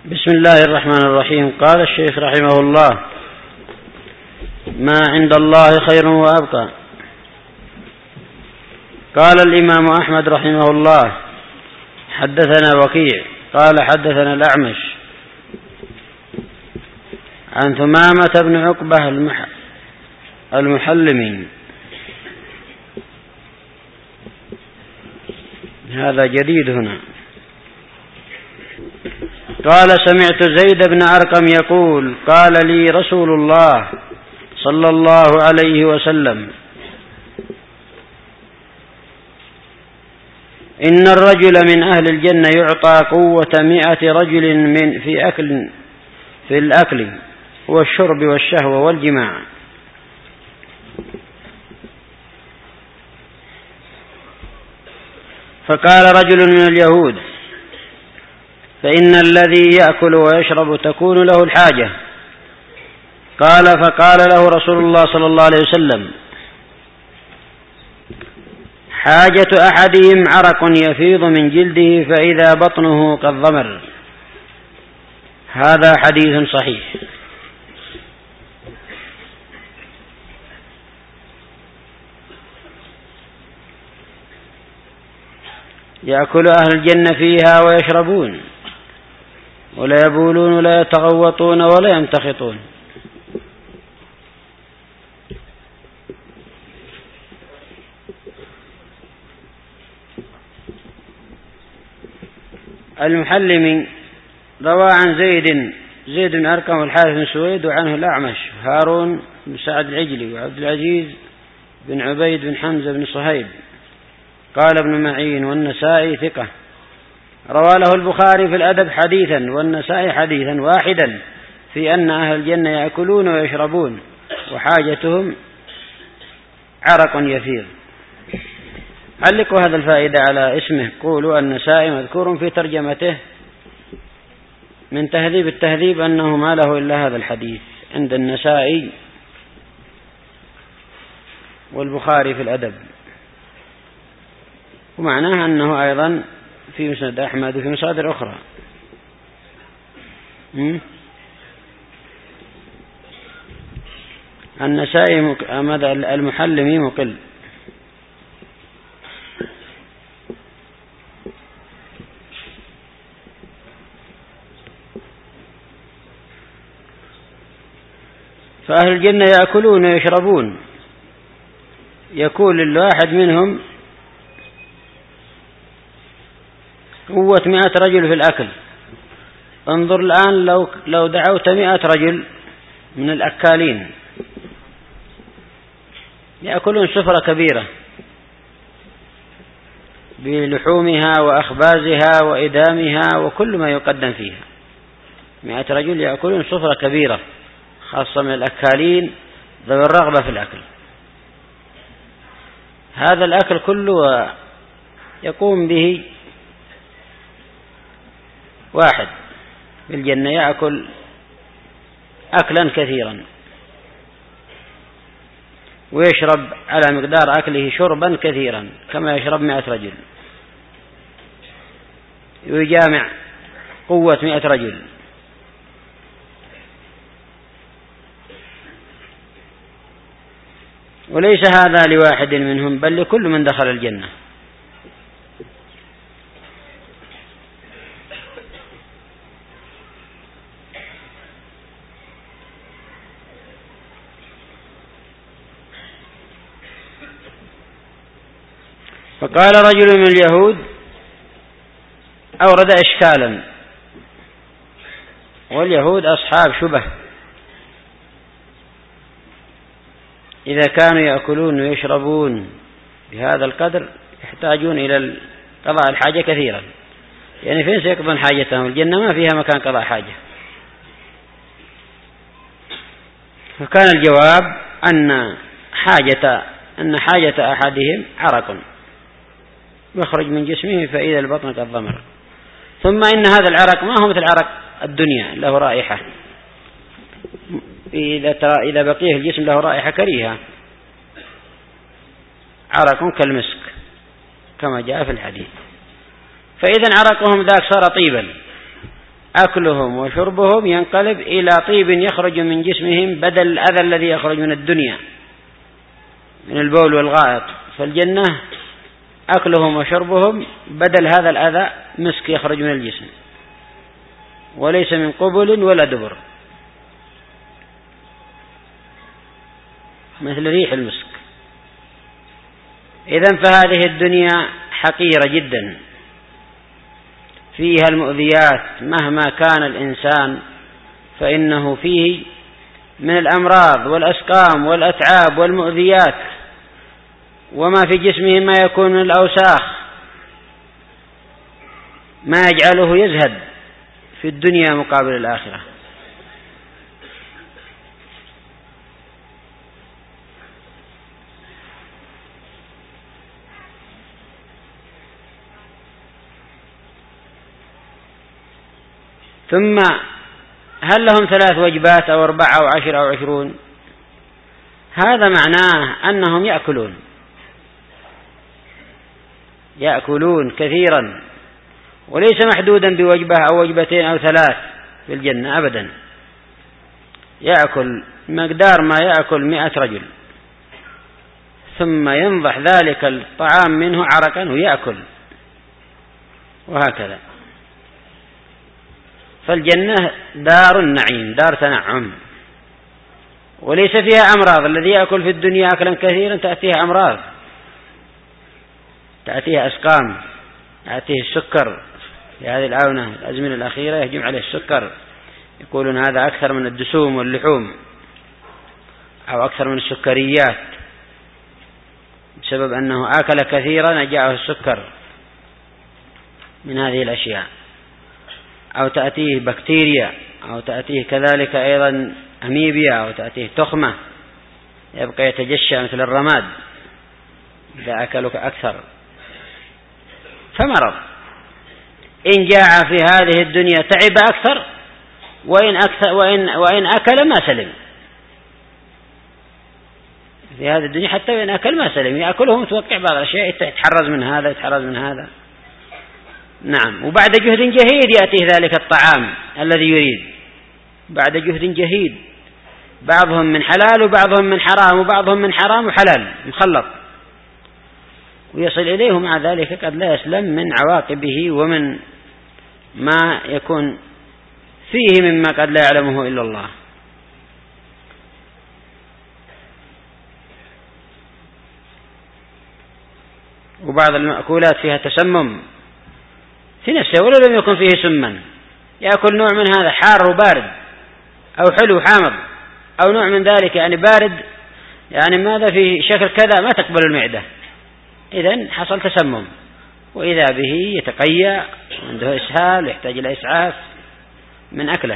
بسم الله الرحمن الرحيم. قال الشيخ رحمه الله: ما عند الله خير وأبقى. قال الإمام أحمد رحمه الله: حدثنا وكيع قال حدثنا الأعمش عن ثمامة بن عقبة المحلمي. هذا جديد هنا. قال: سمعت زيد بن أرقم يقول: قال لي رسول الله صلى الله عليه وسلم: إن الرجل من أهل الجنة يعطى قوة 100 رجل في الأكل والشرب والشهوة والجماع. فقال رجل من اليهود: فإن الذي يأكل ويشرب تكون له الحاجة. فقال له رسول الله صلى الله عليه وسلم: حاجة أحدهم عرق يفيض من جلده فإذا بطنه قد ضمر. هذا حديث صحيح. يأكل أهل الجنة فيها ويشربون ولا يبولون ولا يتغوطون ولا يمتخطون. المحلمي روى عن زيد بن أرقم والحارث بن سويد، وعنه الأعمش هارون بن سعد العجلي وعبد العزيز بن عبيد بن حمزة بن صهيب. قال ابن معين: والنسائي ثقة. روى له البخاري في الأدب حديثا والنسائي حديثا واحدا في أن أهل الجنة يأكلون ويشربون وحاجتهم عرق يفيض. علقوا هذا الفائدة على اسمه. قولوا: النسائي مذكور في ترجمته من تهذيب التهذيب أنه ما له إلا هذا الحديث عند النسائي والبخاري في الأدب، ومعناه أنه أيضا في مسند أحمد وفي مصادر أخرى. النسائي المحلمي مقل. فأهل الجنة يأكلون ويشربون، يكون الواحد منهم قوة 100 رجل في الأكل. انظر الآن لو دعوت 100 رجل من الأكالين يأكلون سفرة كبيرة بلحومها وأخبازها وإدامها وكل ما يقدم فيها. 100 رجل يأكلون سفرة كبيرة، خاصة من الأكالين ذوي الرغبة في الأكل. هذا الأكل كله يقوم به واحد في الجنة، يأكل أكلا كثيرا ويشرب على مقدار أكله شربا كثيرا كما يشرب 100 رجل، ويجامع قوة 100 رجل. وليس هذا لواحد منهم بل لكل من دخل الجنة. فقال رجل من اليهود أورد إشكالا، واليهود أصحاب شبه، إذا كانوا يأكلون ويشربون بهذا القدر يحتاجون إلى قضاء الحاجة كثيرا. يعني فين سيقضون حاجتهم؟ الجنة ما فيها مكان قضاء حاجة. فكان الجواب أن حاجة أحدهم عرق يخرج من جسمه فإذا البطن قد ضمر. ثم إن هذا العرق ما هو مثل عرق الدنيا، له رائحة، إذا بقيه الجسم له رائحة كريهة، عرق كالمسك كما جاء في الحديث. فإذا عرقهم ذاك صار طيبا أكلهم وشربهم ينقلب إلى طيب يخرج من جسمهم بدل الأذى الذي يخرج من الدنيا من البول والغائط. فالجنة أكلهم وشربهم بدل هذا الأذى مسك يخرج من الجسم، وليس من قبل ولا دبر، مثل ريح المسك. إذن فهذه الدنيا حقيرة جدا، فيها المؤذيات، مهما كان الإنسان فإنه فيه من الأمراض والأسقام والأتعاب والمؤذيات، وما في جسمه ما يكون من الأوساخ ما يجعله يزهد في الدنيا مقابل الآخرة. ثم هل لهم 3 وجبات أو 4 أو 10 أو 20؟ هذا معناه أنهم يأكلون كثيرا، وليس محدودا بوجبة أو وجبتين أو 3 في الجنة أبدا. يأكل مقدار ما يأكل 100 رجل، ثم ينضح ذلك الطعام منه عرقا ويأكل، وهكذا. فالجنة دار النعيم، دار تنعم، وليس فيها أمراض. الذي يأكل في الدنيا أكلا كثيرا تأتيه أمراض، تأتيه أسقام، تأتيه السكر. في هذه الآونة الأخيرة يهجم عليه السكر، يقولون هذا أكثر من الدسوم واللحوم أو أكثر من السكريات، بسبب أنه أكل كثيرا جاءه السكر من هذه الأشياء. أو تأتيه بكتيريا، أو تأتيه كذلك أيضا أميبيا، أو تأتيه تخمة يبقى يتجشى مثل الرماد إذا أكلك أكثر. فمرض إن جاع في هذه الدنيا تعب أكثر، وإن أكل ما سلم في هذه الدنيا. حتى وإن أكل ما سلم، يأكله متوقع بعض الأشياء، يتحرز من هذا يتحرز من هذا. نعم. وبعد جهد جهيد يأتيه ذلك الطعام الذي يريد، بعد جهد جهيد، بعضهم من حلال وبعضهم من حرام وبعضهم من حرام وحلال مخلط، ويصل إليه مع ذلك قد لا يسلم من عواقبه ومن ما يكون فيه مما قد لا يعلمه إلا الله. وبعض المأكولات فيها تسمم في نفسه ولو لم يكن فيه سما، يأكل نوع من هذا حار وبارد أو حلو حامض أو نوع من ذلك، يعني بارد يعني ماذا في شكل كذا ما تقبل المعدة، إذن حصل تسمم، وإذا به يتقيأ عنده إسهال يحتاج إلى إسعاف من أكله.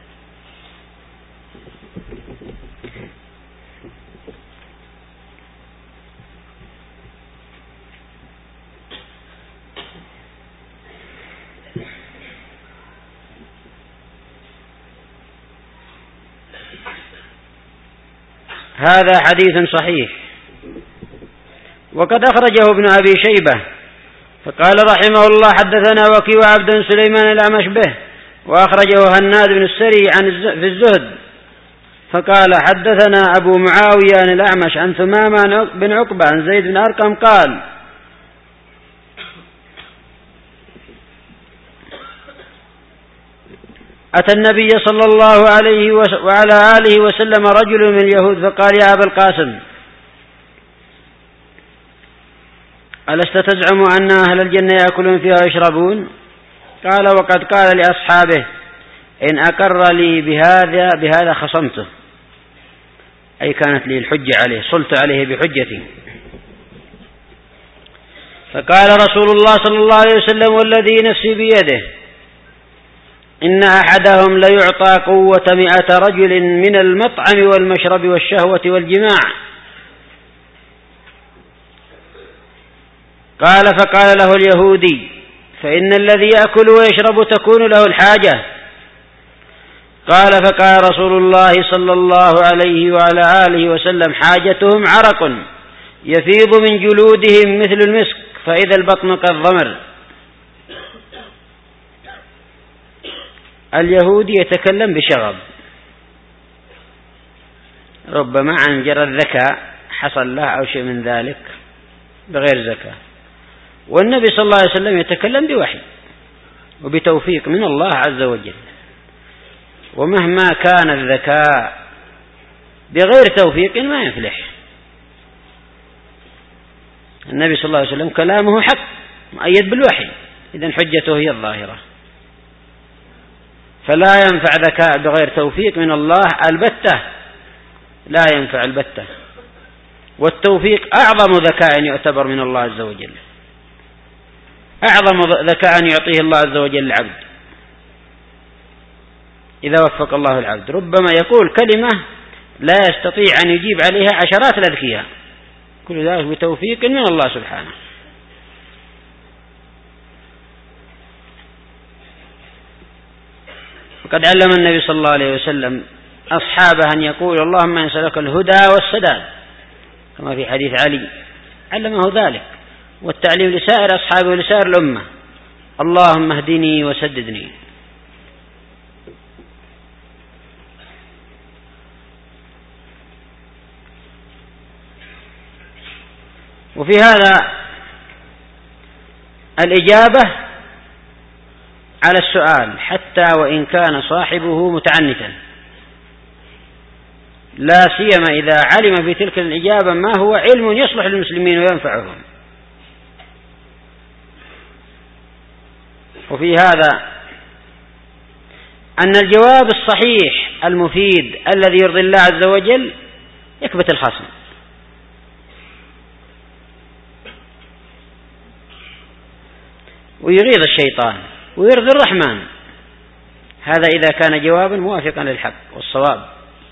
هذا حديث صحيح، وقد أخرجه ابن أبي شيبة فقال رحمه الله حدثنا وكيع عبد سليمان الأعمش به، وأخرجه هناد بن السري في الزهد فقال حدثنا أبو معاوية عن الأعمش عن ثمامة بن عقبة عن زيد بن أرقم قال أتى النبي صلى الله عليه وعلى آله وسلم رجل من اليهود فقال يا أبا القاسم ألست تزعم أن أهل الجنة يأكلون فيها ويشربون؟ قال وقد قال لأصحابه إن أقر لي بهذا خصمته، أي كانت لي الحجة عليه، صلت عليه بحجتي. فقال رسول الله صلى الله عليه وسلم والذي نفسي بيده إن أحدهم ليعطى قوة 100 رجل من المطعم والمشرب والشهوة والجماع. قال فقال له اليهودي فإن الذي يأكل ويشرب تكون له الحاجة. قال فقال رسول الله صلى الله عليه وعلى آله وسلم حاجتهم عرق يفيض من جلودهم مثل المسك فإذا البطن كالضمر. اليهودي يتكلم بشغب، ربما عن جرى الذكاء حصل له أو شيء من ذلك بغير زكاة. والنبي صلى الله عليه وسلم يتكلم بوحي وبتوفيق من الله عز وجل، ومهما كان الذكاء بغير توفيق ما يفلح. النبي صلى الله عليه وسلم كلامه حق مؤيد بالوحي، إذن حجته هي الظاهرة، فلا ينفع ذكاء بغير توفيق من الله البتة، لا ينفع البتة. والتوفيق أعظم ذكاء يعتبر من الله عز وجل، أعظم ذكاء يعطيه الله عز وجل العبد إذا وفق الله العبد. ربما يقول كلمة لا يستطيع أن يجيب عليها عشرات الأذكياء، كل ذلك بتوفيق من الله سبحانه. وقد علم النبي صلى الله عليه وسلم أصحابه أن يقول اللهم إن سألك الهدى والسداد، كما في حديث علي علمه ذلك، والتعليم لسائر أصحابه ولسائر الأمة، اللهم اهدني وسددني. وفي هذا الإجابة على السؤال حتى وإن كان صاحبه متعنتا، لا سيما إذا علم في تلك الإجابة ما هو علم يصلح للمسلمين وينفعهم. وفي هذا أن الجواب الصحيح المفيد الذي يرضي الله عز وجل يكبت الخصم، ويغيظ الشيطان ويرضي الرحمن، هذا إذا كان جوابا موافقا للحق والصواب.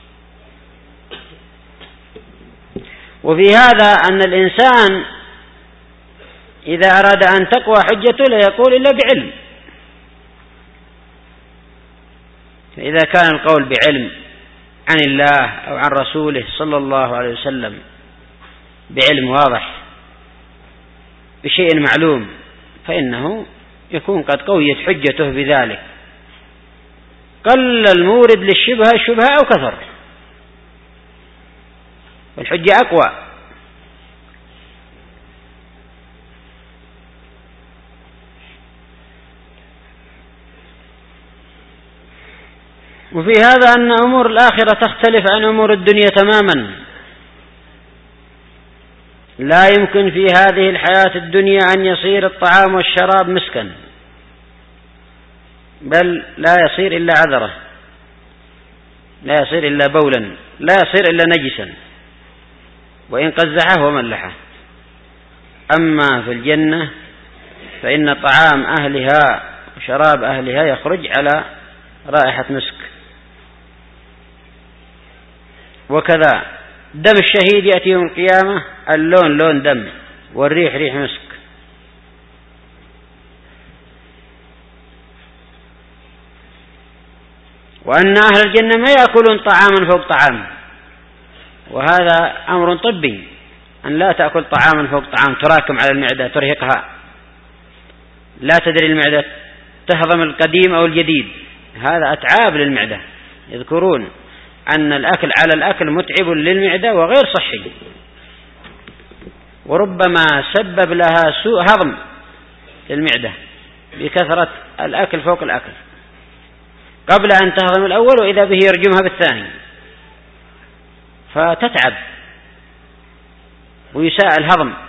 وفي هذا أن الإنسان إذا أراد أن تقوى حجته لا يقول إلا بعلم، فإذا كان القول بعلم عن الله أو عن رسوله صلى الله عليه وسلم بعلم واضح بشيء معلوم، فإنه يكون قد قويت حجته بذلك، قل المورد للشبهة الشبهة أو كثر، والحجة أقوى. وفي هذا أن أمور الآخرة تختلف عن أمور الدنيا تماما، لا يمكن في هذه الحياة الدنيا أن يصير الطعام والشراب مسكا، بل لا يصير إلا عذرة، لا يصير إلا بولا، لا يصير إلا نجسا وإن قزحه وملحه. أما في الجنة فإن طعام أهلها وشراب أهلها يخرج على رائحة مسك. وكذا دم الشهيد يأتي يوم القيامة اللون لون دم والريح ريح مسك. وأن أهل الجنة ما يأكلون طعاما فوق طعام، وهذا أمر طبي، أن لا تأكل طعاما فوق طعام تراكم على المعدة ترهقها، لا تدري المعدة تهضم القديم أو الجديد، هذا أتعاب للمعدة. يذكرون أن الأكل على الأكل متعب للمعدة وغير صحي، وربما سبب لها سوء هضم للمعدة بكثرة الأكل فوق الأكل قبل أن تهضم الأول، وإذا به يرجمها بالثاني فتتعب ويساء الهضم.